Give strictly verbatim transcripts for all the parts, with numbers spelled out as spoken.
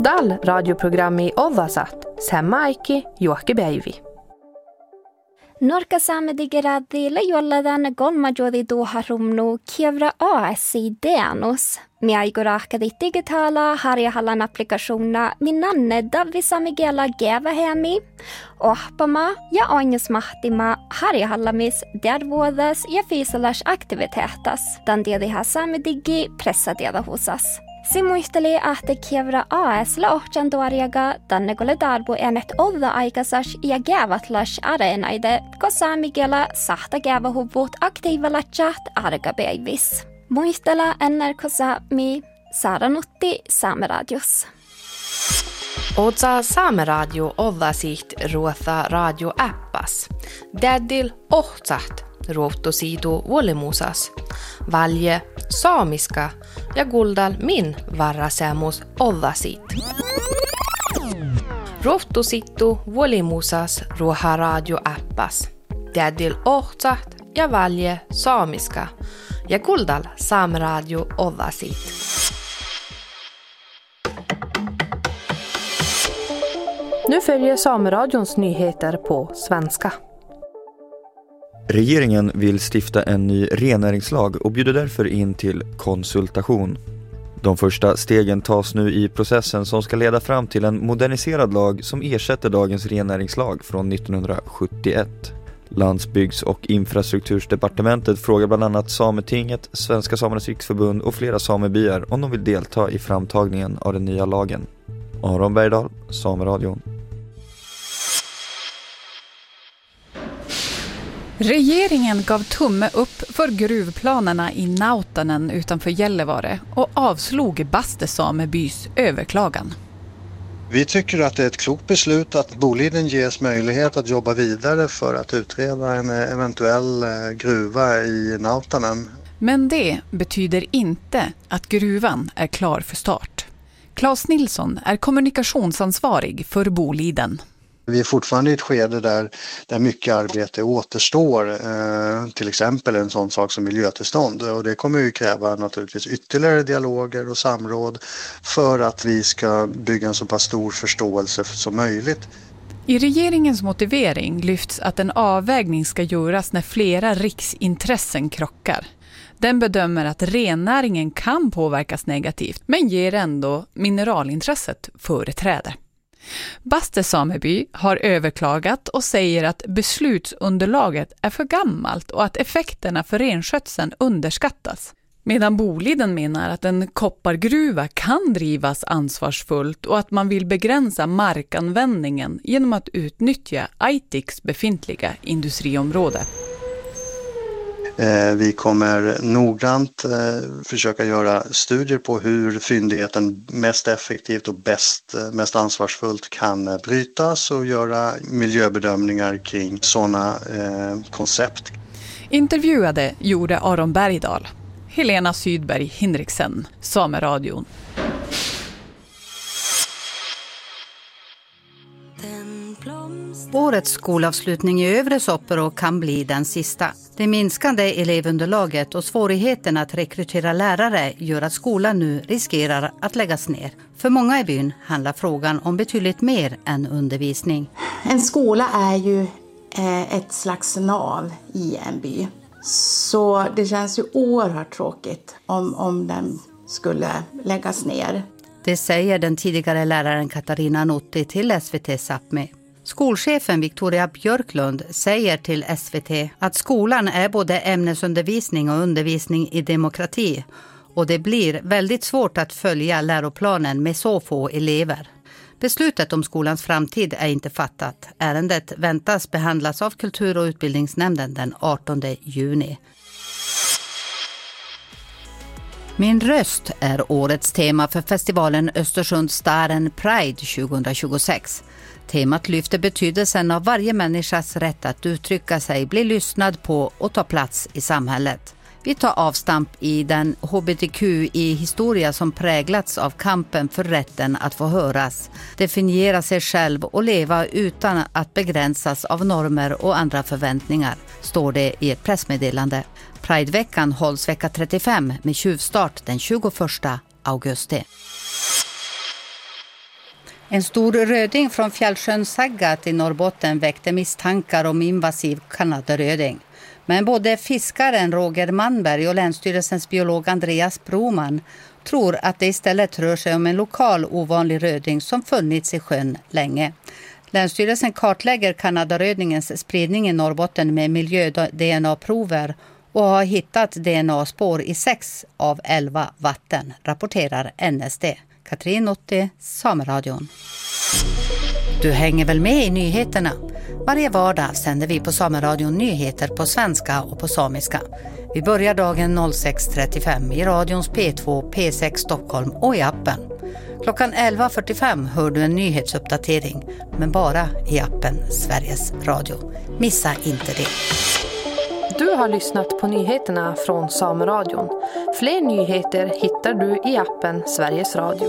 Dal radioprogrammi Ovasat, Semmaiki Juokkipäivi. Norka saamedigeradi lejolladan golmajodi doharumnu kievra A S I Deanus. Miaigorakadi digitala harjahallan applikationa minanne davisamigela gevahemi. Ohpama ja ainesmahtima harjahallamis dervuodas ja fysilas aktivitetas. Dan dediha saamedigi pressadeda hosas. Simuisteli ahte kievra A S la ohjanduariaga danne gole darbo enet odda aikasas ja gevatlas arenaide, kosa migela sahta gevahuvut aktiva latjat arga beivis. Muistella enner kosa mi Saaranutti Saameradios. Otsa Saameradio ovasiht ruotha radio appas. Daddil ohtsat ruottosiidu vuolimusas. Valje saamiska ja guldal min varrasemus ovasiit. Ruottosittu vuolimusas ruoha radio appas. Daddil ohtsat ja valje saamiska ja guldal Saameradio ovasiit. Nu följer Saameradions nyheter på svenska. Regeringen vill stifta en ny rennäringslag och bjuder därför in till konsultation. De första stegen tas nu i processen som ska leda fram till en moderniserad lag som ersätter dagens rennäringslag från nittonhundrasjuttioett. Landsbygds- och infrastruktursdepartementet frågar bland annat Sametinget, Svenska Samernas Riksförbund och flera samebyar om de vill delta i framtagningen av den nya lagen. Aron Bergdahl, Saameradion. Regeringen gav tumme upp för gruvplanerna i Nautanen utanför Gällivare och avslog Baste samebys överklagan. Vi tycker att det är ett klokt beslut att Boliden ges möjlighet att jobba vidare för att utreda en eventuell gruva i Nautanen. Men det betyder inte att gruvan är klar för start. Claes Nilsson är kommunikationsansvarig för Boliden. Vi är fortfarande i ett skede där, där mycket arbete återstår, eh, till exempel en sån sak som miljötillstånd. Och det kommer ju kräva naturligtvis ytterligare dialoger och samråd för att vi ska bygga en så pass stor förståelse som möjligt. I regeringens motivering lyfts att en avvägning ska göras när flera riksintressen krockar. Den bedömer att rennäringen kan påverkas negativt men ger ändå mineralintresset företräde. Baste sameby har överklagat och säger att beslutsunderlaget är för gammalt och att effekterna för renskötseln underskattas. Medan Boliden menar att en koppargruva kan drivas ansvarsfullt och att man vill begränsa markanvändningen genom att utnyttja Aitiks befintliga industriområde. Vi kommer noggrant försöka göra studier på hur fyndigheten mest effektivt och bäst, mest ansvarsfullt kan brytas och göra miljöbedömningar kring sådana eh, koncept. Intervjuade gjorde Aron Bergdahl. Helena Sydberg Hinriksen, Saameradion. Årets skolavslutning i Övre Soppero kan bli den sista. Det minskande elevunderlaget och svårigheten att rekrytera lärare gör att skolan nu riskerar att läggas ner. För många i byn handlar frågan om betydligt mer än undervisning. En skola är ju ett slags nav i en by. Så det känns ju oerhört tråkigt om, om den skulle läggas ner. Det säger den tidigare läraren Katarina Nutti till S V T Sápmi. Skolchefen Victoria Björklund säger till S V T att skolan är både ämnesundervisning och undervisning i demokrati och det blir väldigt svårt att följa läroplanen med så få elever. Beslutet om skolans framtid är inte fattat. Ärendet väntas behandlas av kultur- och utbildningsnämnden den artonde juni. Min röst är årets tema för festivalen Östersund Staren Pride tjugohundratjugosex. Temat lyfter betydelsen av varje människas rätt att uttrycka sig, bli lyssnad på och ta plats i samhället. Vi tar avstamp i den H B T Q I-historia som präglats av kampen för rätten att få höras, definiera sig själv och leva utan att begränsas av normer och andra förväntningar, står det i ett pressmeddelande. Prideveckan hålls vecka trettiofem med tjuvstart den tjugoförsta augusti. En stor röding från Fjällsjön Saggat i Norrbotten väckte misstankar om invasiv kanadaröding. Men både fiskaren Roger Manberg och Länsstyrelsens biolog Andreas Broman tror att det istället rör sig om en lokal ovanlig röding som funnits i sjön länge. Länsstyrelsen kartlägger kanadarödingens spridning i Norrbotten med miljö-D N A-prover och har hittat D N A-spår i sex av elva vatten, rapporterar N S D. Katrin Otti, Sameradion. Du hänger väl med i nyheterna? Varje vardag sänder vi på Sameradion nyheter på svenska och på samiska. Vi börjar dagen sex trettiofem i radions P två, P sex Stockholm och i appen. Klockan elva fyrtiofem hör du en nyhetsuppdatering, men bara i appen Sveriges Radio. Missa inte det. Du har lyssnat på nyheterna från Sameradion. Fler nyheter hittar du i appen Sveriges Radio.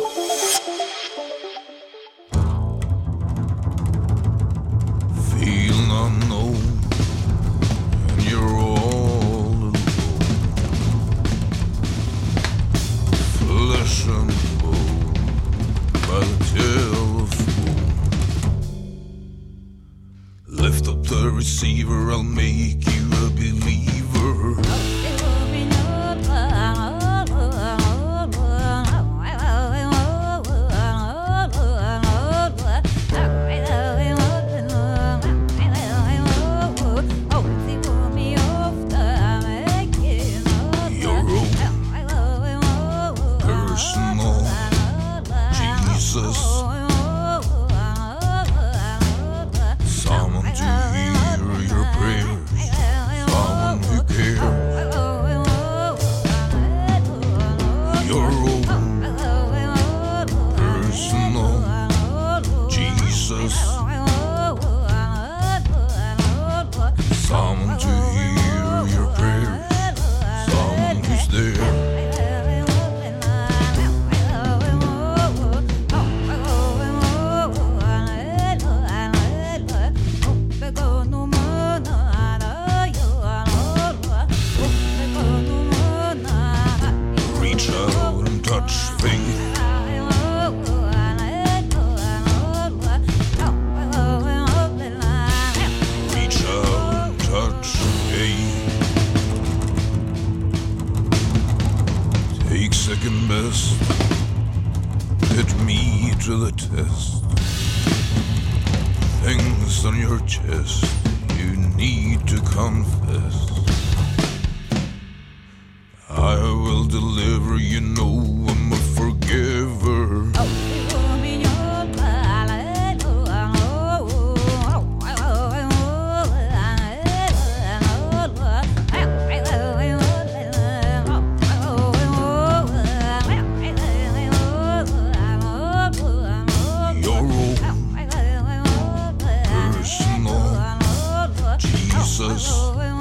Feel unknown, and you're all alone. Flesh and bone, by the telephone. Lift up the receiver, I'll make you a believer. Second best, hit me to the test. Things on your chest you need to confess. I will deliver, you know I'm a forgiver. Jesus.